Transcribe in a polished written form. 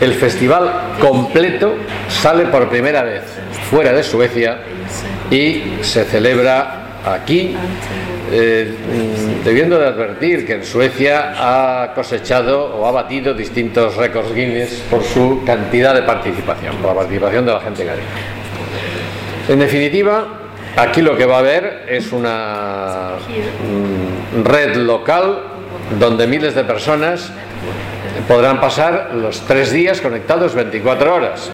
el festival completo sale por primera vez fuera de Suecia y se celebra aquí, debiendo de advertir que en Suecia ha cosechado o ha batido distintos récords Guinness por su cantidad de participación, por la participación de la gente gallega. En definitiva, aquí lo que va a haber es una red local donde miles de personas podrán pasar los 3 días conectados 24 horas.